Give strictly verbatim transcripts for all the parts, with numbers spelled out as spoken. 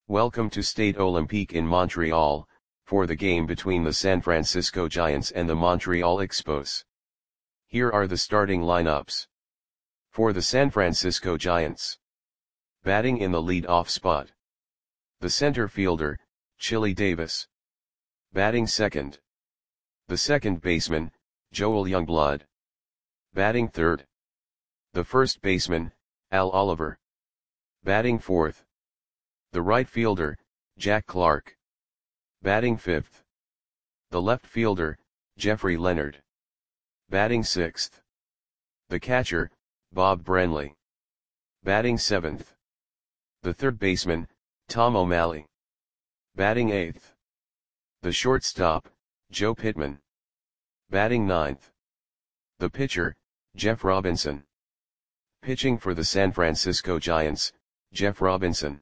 Welcome to Stade Olympique in Montreal, for the game between the San Francisco Giants and the Montreal Expos. Here are the starting lineups. For the San Francisco Giants. Batting in the lead-off spot. The center fielder, Chili Davis. Batting second. The second baseman, Joel Youngblood. Batting third. The first baseman, Al Oliver. Batting fourth. The right fielder, Jack Clark. Batting fifth. The left fielder, Jeffrey Leonard. Batting sixth. The catcher, Bob Brenly. Batting seventh. The third baseman, Tom O'Malley. Batting eighth. The shortstop, Joe Pittman. Batting ninth. The pitcher, Jeff Robinson. Pitching for the San Francisco Giants, Jeff Robinson.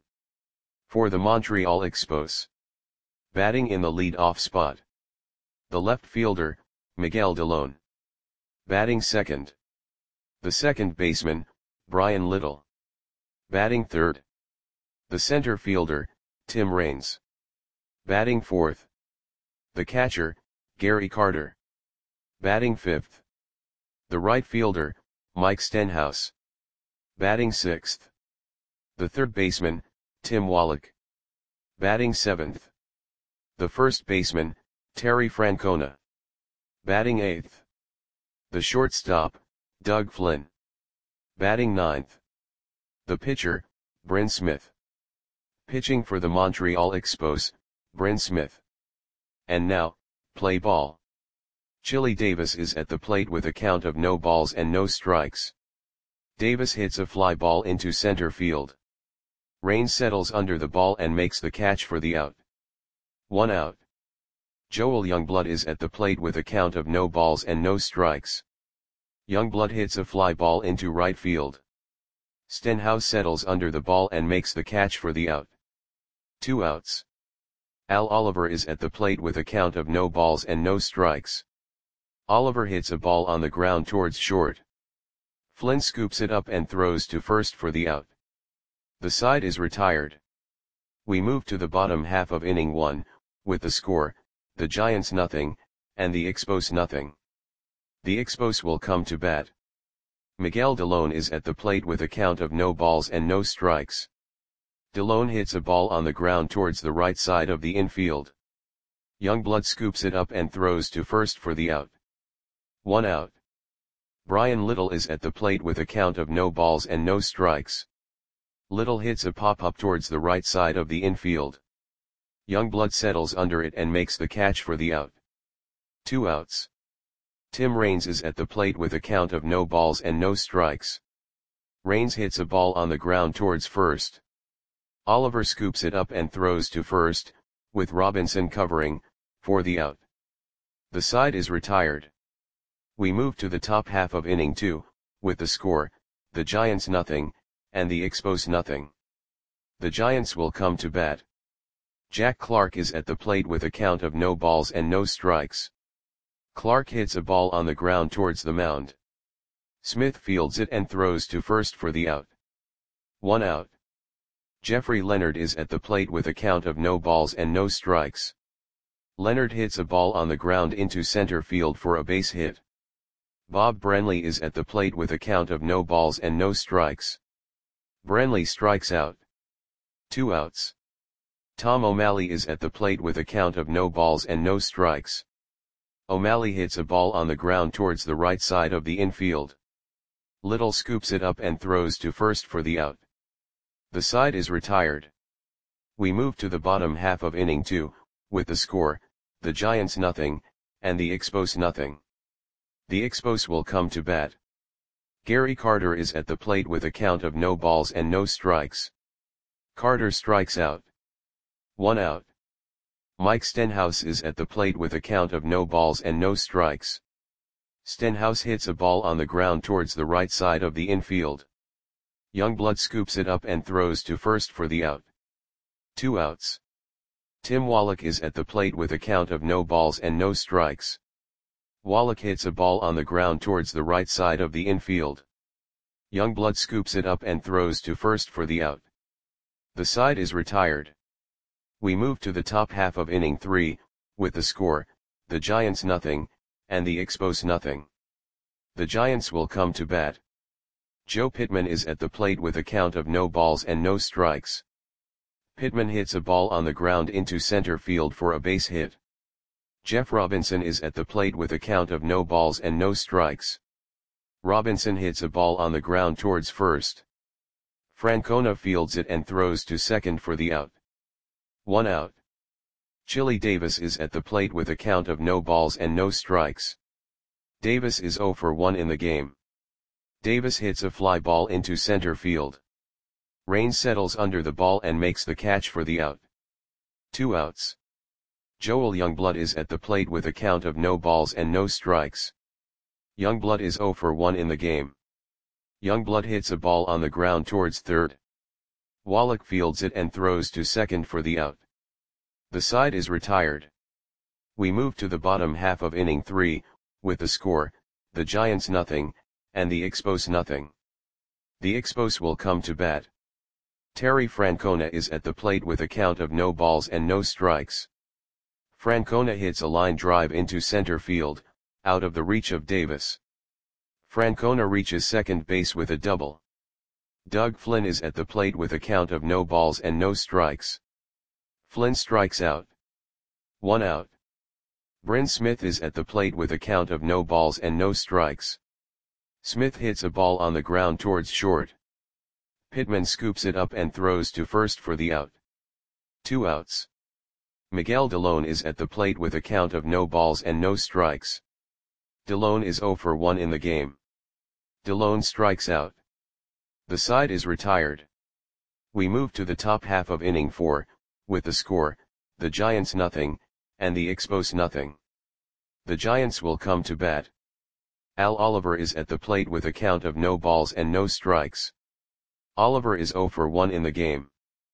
For the Montreal Expos. Batting in the lead-off spot. The left fielder, Miguel Delone. Batting second. The second baseman, Brian Little. Batting third. The center fielder, Tim Raines. Batting fourth. The catcher, Gary Carter. Batting fifth. The right fielder, Mike Stenhouse. Batting sixth. The third baseman, Tim Wallach. Batting seventh. The first baseman, Terry Francona. Batting eighth. The shortstop, Doug Flynn. Batting ninth. The pitcher, Bryn Smith. Pitching for the Montreal Expos, Bryn Smith. And now, play ball. Chili Davis is at the plate with a count of no balls and no strikes. Davis hits a fly ball into center field. Raines settles under the ball and makes the catch for the out. One out. Joel Youngblood is at the plate with a count of no balls and no strikes. Youngblood hits a fly ball into right field. Stenhouse settles under the ball and makes the catch for the out. Two outs. Al Oliver is at the plate with a count of no balls and no strikes. Oliver hits a ball on the ground towards short. Flynn scoops it up and throws to first for the out. The side is retired. We move to the bottom half of inning one, with the score, the Giants nothing, and the Expos nothing. The Expos will come to bat. Miguel Delone is at the plate with a count of no balls and no strikes. Delone hits a ball on the ground towards the right side of the infield. Youngblood scoops it up and throws to first for the out. One out. Brian Little is at the plate with a count of no balls and no strikes. Little hits a pop-up towards the right side of the infield. Youngblood settles under it and makes the catch for the out. Two outs. Tim Raines is at the plate with a count of no balls and no strikes. Raines hits a ball on the ground towards first. Oliver scoops it up and throws to first, with Robinson covering, for the out. The side is retired. We move to the top half of inning two, with the score, the Giants nothing, and the Expos nothing. The Giants will come to bat. Jack Clark is at the plate with a count of no balls and no strikes. Clark hits a ball on the ground towards the mound. Smith fields it and throws to first for the out. One out. Jeffrey Leonard is at the plate with a count of no balls and no strikes. Leonard hits a ball on the ground into center field for a base hit. Bob Brenly is at the plate with a count of no balls and no strikes. Brenly strikes out. Two outs. Tom O'Malley is at the plate with a count of no balls and no strikes. O'Malley hits a ball on the ground towards the right side of the infield. Little scoops it up and throws to first for the out. The side is retired. We move to the bottom half of inning two, with the score, the Giants nothing, and the Expos nothing. The Expos will come to bat. Gary Carter is at the plate with a count of no balls and no strikes. Carter strikes out. One out. Mike Stenhouse is at the plate with a count of no balls and no strikes. Stenhouse hits a ball on the ground towards the right side of the infield. Youngblood scoops it up and throws to first for the out. Two outs. Tim Wallach is at the plate with a count of no balls and no strikes. Wallach hits a ball on the ground towards the right side of the infield. Youngblood scoops it up and throws to first for the out. The side is retired. We move to the top half of inning three, with the score, the Giants nothing, and the Expos nothing. The Giants will come to bat. Joe Pittman is at the plate with a count of no balls and no strikes. Pittman hits a ball on the ground into center field for a base hit. Jeff Robinson is at the plate with a count of no balls and no strikes. Robinson hits a ball on the ground towards first. Francona fields it and throws to second for the out. One out. Chili Davis is at the plate with a count of no balls and no strikes. Davis is oh for one in the game. Davis hits a fly ball into center field. Raines settles under the ball and makes the catch for the out. Two outs. Joel Youngblood is at the plate with a count of no balls and no strikes. Youngblood is oh for one in the game. Youngblood hits a ball on the ground towards third. Wallach fields it and throws to second for the out. The side is retired. We move to the bottom half of inning three, with the score, the Giants nothing, and the Expos nothing. The Expos will come to bat. Terry Francona is at the plate with a count of no balls and no strikes. Francona hits a line drive into center field, out of the reach of Davis. Francona reaches second base with a double. Doug Flynn is at the plate with a count of no balls and no strikes. Flynn strikes out. One out. Bryn Smith is at the plate with a count of no balls and no strikes. Smith hits a ball on the ground towards short. Pittman scoops it up and throws to first for the out. Two outs. Miguel Delone is at the plate with a count of no balls and no strikes. Delone is oh for one in the game. Delone strikes out. The side is retired. We move to the top half of inning four, with the score, the Giants nothing, and the Expos nothing. The Giants will come to bat. Al Oliver is at the plate with a count of no balls and no strikes. Oliver is oh for one in the game.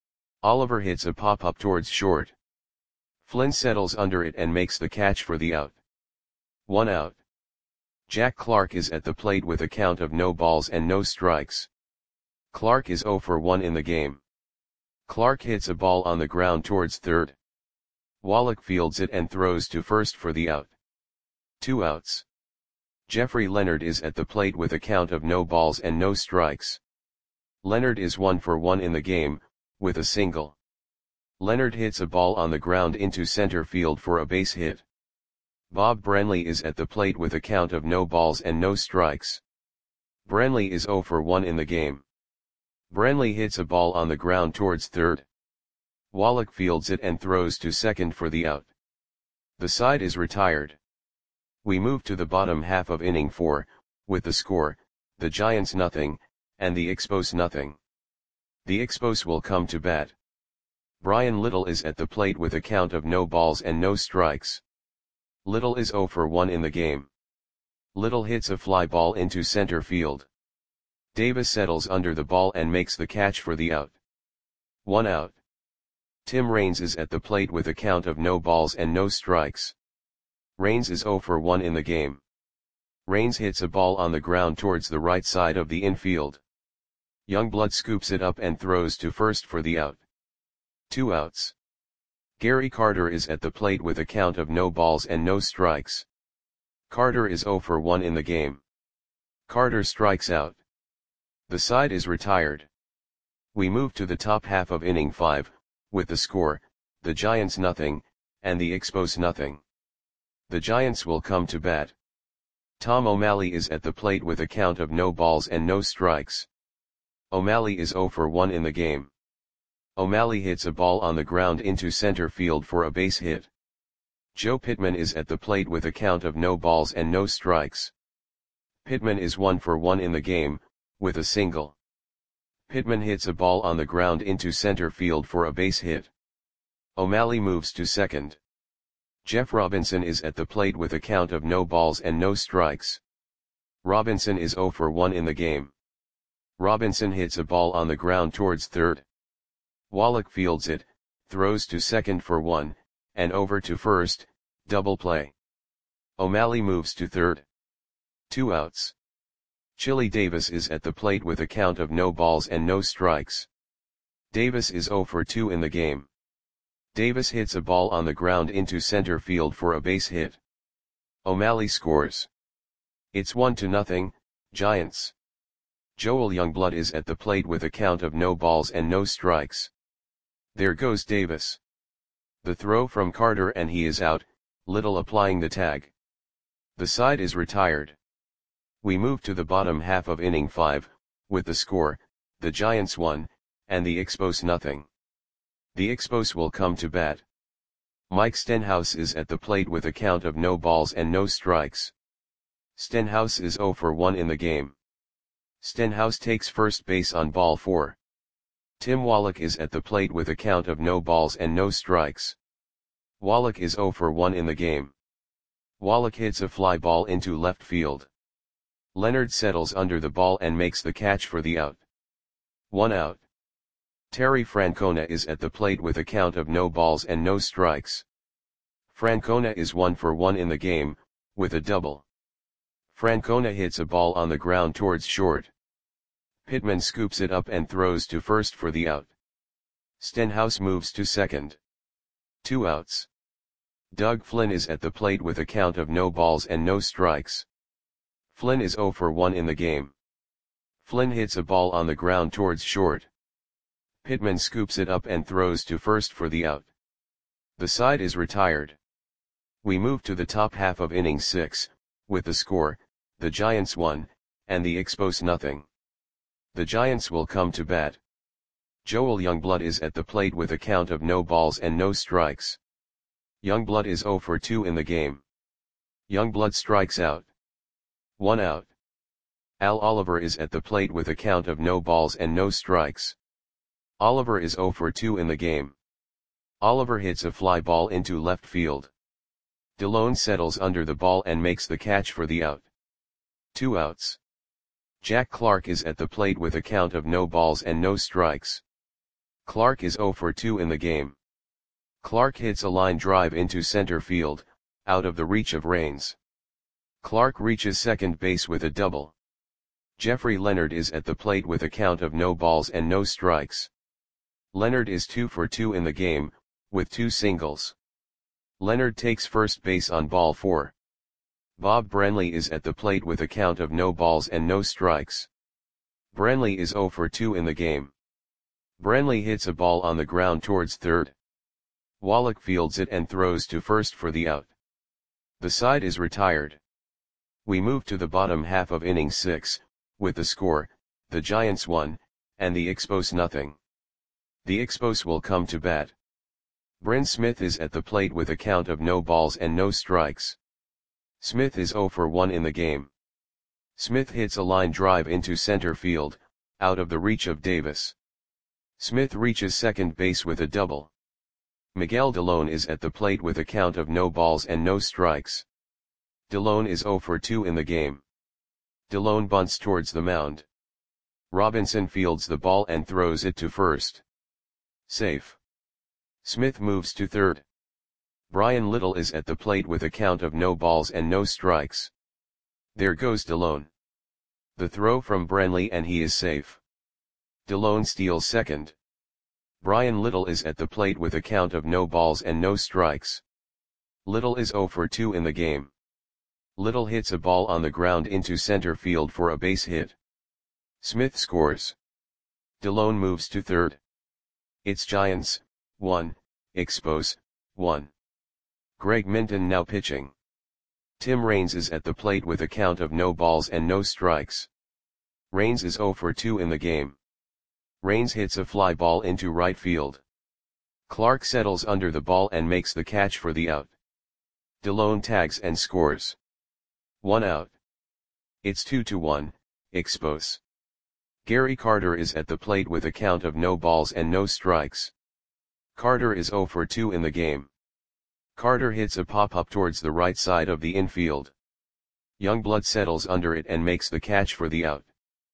Oliver hits a pop-up towards short. Flynn settles under it and makes the catch for the out. One out. Jack Clark is at the plate with a count of no balls and no strikes. Clark is oh for one in the game. Clark hits a ball on the ground towards third. Wallach fields it and throws to first for the out. Two outs. Jeffrey Leonard is at the plate with a count of no balls and no strikes. Leonard is one for one in the game, with a single. Leonard hits a ball on the ground into center field for a base hit. Bob Brenly is at the plate with a count of no balls and no strikes. Brenly is oh for one in the game. Brenly hits a ball on the ground towards third. Wallach fields it and throws to second for the out. The side is retired. We move to the bottom half of inning four, with the score, the Giants nothing, and the Expos nothing. The Expos will come to bat. Brian Little is at the plate with a count of no balls and no strikes. Little is oh for one in the game. Little hits a fly ball into center field. Davis settles under the ball and makes the catch for the out. One out. Tim Raines is at the plate with a count of no balls and no strikes. Raines is oh for one in the game. Raines hits a ball on the ground towards the right side of the infield. Youngblood scoops it up and throws to first for the out. Two outs. Gary Carter is at the plate with a count of no balls and no strikes. Carter is oh for one in the game. Carter strikes out. The side is retired. We move to the top half of inning five, with the score, the Giants nothing, and the Expos nothing. The Giants will come to bat. Tom O'Malley is at the plate with a count of no balls and no strikes. O'Malley is oh for one in the game. O'Malley hits a ball on the ground into center field for a base hit. Joe Pittman is at the plate with a count of no balls and no strikes. Pittman is one for one in the game, with a single. Pittman hits a ball on the ground into center field for a base hit. O'Malley moves to second. Jeff Robinson is at the plate with a count of no balls and no strikes. Robinson is oh for one in the game. Robinson hits a ball on the ground towards third. Wallach fields it, throws to second for one, and over to first, double play. O'Malley moves to third. Two outs. Chili Davis is at the plate with a count of no balls and no strikes. Davis is oh for two in the game. Davis hits a ball on the ground into center field for a base hit. O'Malley scores. It's one to nothing, Giants. Joel Youngblood is at the plate with a count of no balls and no strikes. There goes Davis. The throw from Carter and he is out, Little applying the tag. The side is retired. We move to the bottom half of inning five, with the score, the Giants one, and the Expos nothing. The Expos will come to bat. Mike Stenhouse is at the plate with a count of no balls and no strikes. Stenhouse is oh for one in the game. Stenhouse takes first base on ball four. Tim Wallach is at the plate with a count of no balls and no strikes. Wallach is oh for one in the game. Wallach hits a fly ball into left field. Leonard settles under the ball and makes the catch for the out. One out. Terry Francona is at the plate with a count of no balls and no strikes. Francona is one for one in the game, with a double. Francona hits a ball on the ground towards short. Pittman scoops it up and throws to first for the out. Stenhouse moves to second. Two outs. Doug Flynn is at the plate with a count of no balls and no strikes. Flynn is oh for one in the game. Flynn hits a ball on the ground towards short. Pittman scoops it up and throws to first for the out. The side is retired. We move to the top half of inning six, with the score, the Giants one, and the Expos nothing. The Giants will come to bat. Joel Youngblood is at the plate with a count of no balls and no strikes. Youngblood is oh for two in the game. Youngblood strikes out. One out. Al Oliver is at the plate with a count of no balls and no strikes. Oliver is oh for two in the game. Oliver hits a fly ball into left field. DeLone settles under the ball and makes the catch for the out. Two outs. Jack Clark is at the plate with a count of no balls and no strikes. Clark is oh for two in the game. Clark hits a line drive into center field, out of the reach of Raines. Clark reaches second base with a double. Jeffrey Leonard is at the plate with a count of no balls and no strikes. Leonard is two for two in the game, with two singles. Leonard takes first base on ball four. Bob Branley is at the plate with a count of no balls and no strikes. Branley is oh for two in the game. Branley hits a ball on the ground towards third. Wallach fields it and throws to first for the out. The side is retired. We move to the bottom half of inning six, with the score, the Giants one, and the Expos nothing. The Expos will come to bat. Bryn Smith is at the plate with a count of no balls and no strikes. Smith is oh for one in the game. Smith hits a line drive into center field, out of the reach of Davis. Smith reaches second base with a double. Miguel DeLone is at the plate with a count of no balls and no strikes. DeLone is oh for two in the game. DeLone bunts towards the mound. Robinson fields the ball and throws it to first. Safe. Smith moves to third. Brian Little is at the plate with a count of no balls and no strikes. There goes DeLone. The throw from Branley and he is safe. DeLone steals second. Brian Little is at the plate with a count of no balls and no strikes. Little is oh for two in the game. Little hits a ball on the ground into center field for a base hit. Smith scores. DeLone moves to third. It's Giants, one, Expos, one. Greg Minton now pitching. Tim Raines is at the plate with a count of no balls and no strikes. Raines is oh for two in the game. Raines hits a fly ball into right field. Clark settles under the ball and makes the catch for the out. DeLone tags and scores. One out. It's two to one, Expos. Gary Carter is at the plate with a count of no balls and no strikes. Carter is oh for two in the game. Carter hits a pop-up towards the right side of the infield. Youngblood settles under it and makes the catch for the out.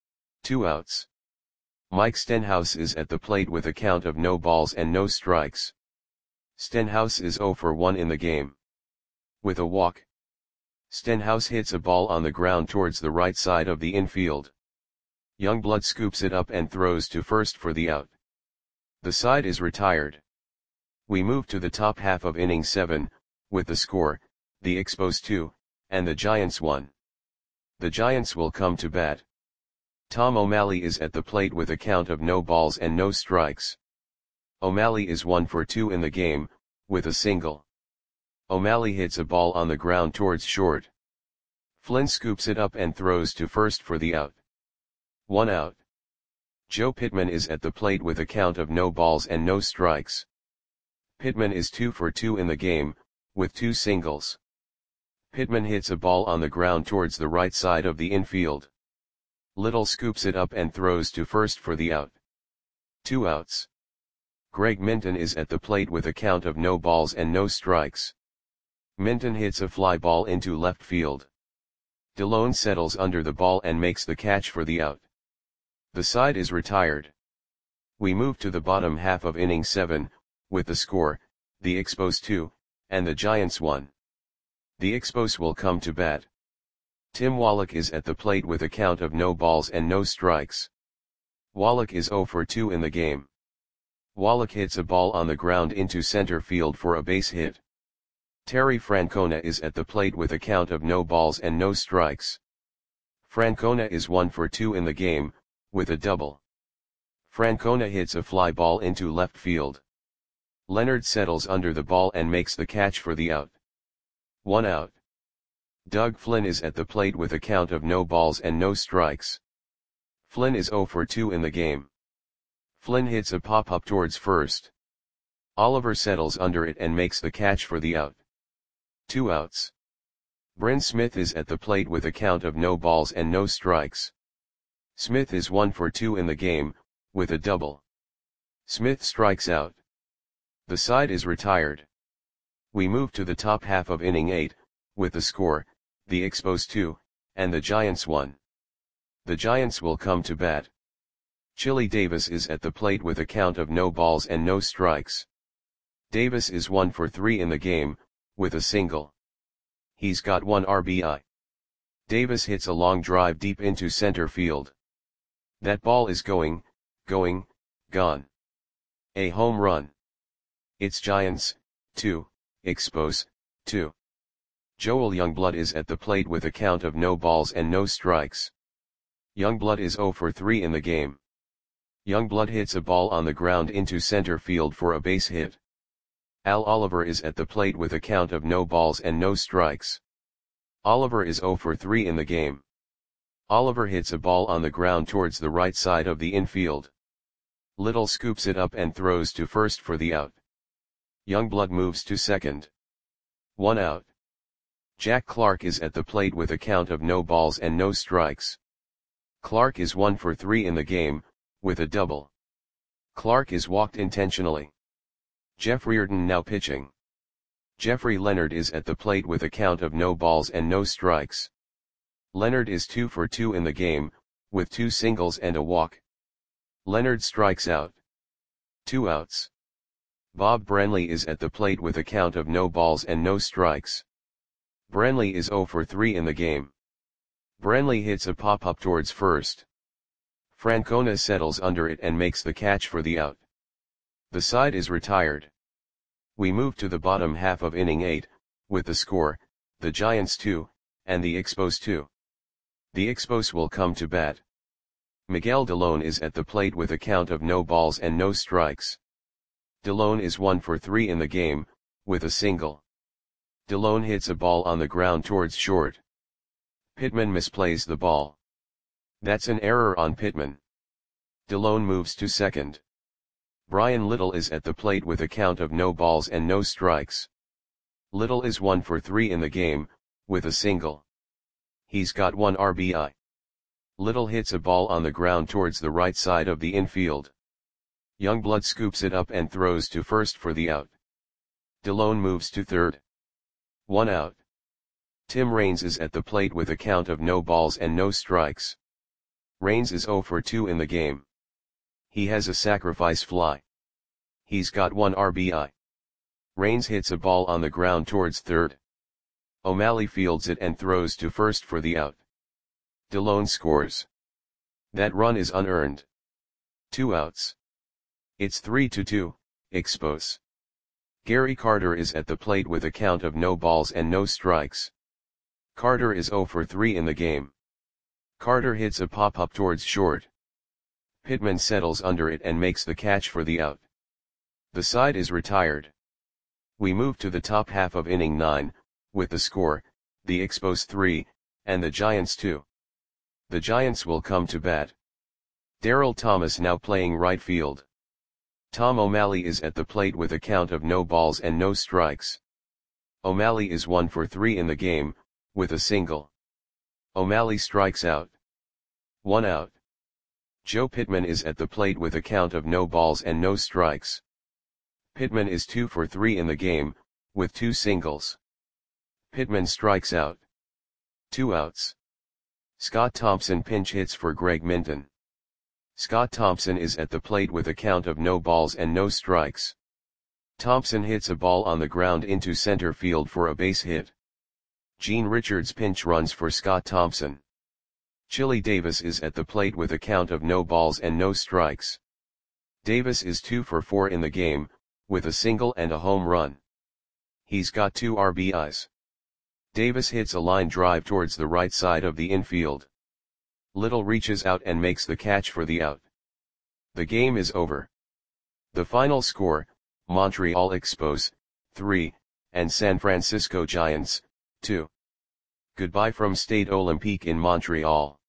Two outs. Mike Stenhouse is at the plate with a count of no balls and no strikes. Stenhouse is oh for one in the game. With a walk. Stenhouse hits a ball on the ground towards the right side of the infield. Youngblood scoops it up and throws to first for the out. The side is retired. We move to the top half of inning seven, with the score, the Expos two, and the Giants one. The Giants will come to bat. Tom O'Malley is at the plate with a count of no balls and no strikes. O'Malley is one for two in the game, with a single. O'Malley hits a ball on the ground towards short. Flynn scoops it up and throws to first for the out. One out. Joe Pittman is at the plate with a count of no balls and no strikes. Pittman is two for two in the game, with two singles. Pittman hits a ball on the ground towards the right side of the infield. Little scoops it up and throws to first for the out. Two outs. Greg Minton is at the plate with a count of no balls and no strikes. Minton hits a fly ball into left field. Delone settles under the ball and makes the catch for the out. The side is retired. We move to the bottom half of inning seven, with the score, the Expos two, and the Giants one. The Expos will come to bat. Tim Wallach is at the plate with a count of no balls and no strikes. Wallach is zero for two in the game. Wallach hits a ball on the ground into center field for a base hit. Terry Francona is at the plate with a count of no balls and no strikes. Francona is one for two in the game, with a double. Francona hits a fly ball into left field. Leonard settles under the ball and makes the catch for the out. One out. Doug Flynn is at the plate with a count of no balls and no strikes. Flynn is zero for two in the game. Flynn hits a pop-up towards first. Oliver settles under it and makes the catch for the out. Two outs. Bryn Smith is at the plate with a count of no balls and no strikes. Smith is one for two in the game, with a double. Smith strikes out. The side is retired. We move to the top half of inning eight, with the score, the Expos two, and the Giants one. The Giants will come to bat. Chili Davis is at the plate with a count of no balls and no strikes. Davis is one for three in the game, with a single. He's got one R B I. Davis hits a long drive deep into center field. That ball is going, going, gone. A home run. It's Giants, two, Expos, two. Joel Youngblood is at the plate with a count of no balls and no strikes. Youngblood is zero for three in the game. Youngblood hits a ball on the ground into center field for a base hit. Al Oliver is at the plate with a count of no balls and no strikes. Oliver is zero for three in the game. Oliver hits a ball on the ground towards the right side of the infield. Little scoops it up and throws to first for the out. Youngblood moves to second. One out. Jack Clark is at the plate with a count of no balls and no strikes. Clark is one for three in the game, with a double. Clark is walked intentionally. Jeff Reardon now pitching. Jeffrey Leonard is at the plate with a count of no balls and no strikes. Leonard is two for two in the game, with two singles and a walk. Leonard strikes out. Two outs. Bob Branley is at the plate with a count of no balls and no strikes. Branley is zero for three in the game. Branley hits a pop-up towards first. Francona settles under it and makes the catch for the out. The side is retired. We move to the bottom half of inning eight, with the score, the Giants two, and the Expos two. The Expos will come to bat. Miguel Delone is at the plate with a count of no balls and no strikes. Delone is one for three in the game, with a single. Delone hits a ball on the ground towards short. Pittman misplays the ball. That's an error on Pittman. Delone moves to second. Brian Little is at the plate with a count of no balls and no strikes. Little is one for three in the game, with a single. He's got one R B I. Little hits a ball on the ground towards the right side of the infield. Youngblood scoops it up and throws to first for the out. Delone moves to third. One out. Tim Raines is at the plate with a count of no balls and no strikes. Raines is zero for two in the game. He has a sacrifice fly. He's got one R B I. Raines hits a ball on the ground towards third. O'Malley fields it and throws to first for the out. Delone scores. That run is unearned. Two outs. It's three to two, Expos. Gary Carter is at the plate with a count of no balls and no strikes. Carter is zero for three in the game. Carter hits a pop-up towards short. Pittman settles under it and makes the catch for the out. The side is retired. We move to the top half of inning nine, with the score, the Expos three, and the Giants two. The Giants will come to bat. Darryl Thomas now playing right field. Tom O'Malley is at the plate with a count of no balls and no strikes. O'Malley is one for three in the game, with a single. O'Malley strikes out. One out. Joe Pittman is at the plate with a count of no balls and no strikes. Pittman is two for three in the game, with two singles. Pittman strikes out. Two outs. Scott Thompson pinch hits for Greg Minton. Scott Thompson is at the plate with a count of no balls and no strikes. Thompson hits a ball on the ground into center field for a base hit. Gene Richards pinch runs for Scott Thompson. Chili Davis is at the plate with a count of no balls and no strikes. Davis is two for four in the game, with a single and a home run. He's got two R B Is. Davis hits a line drive towards the right side of the infield. Little reaches out and makes the catch for the out. The game is over. The final score, Montreal Expos, three, and San Francisco Giants, two. Goodbye from Stade Olympique in Montreal.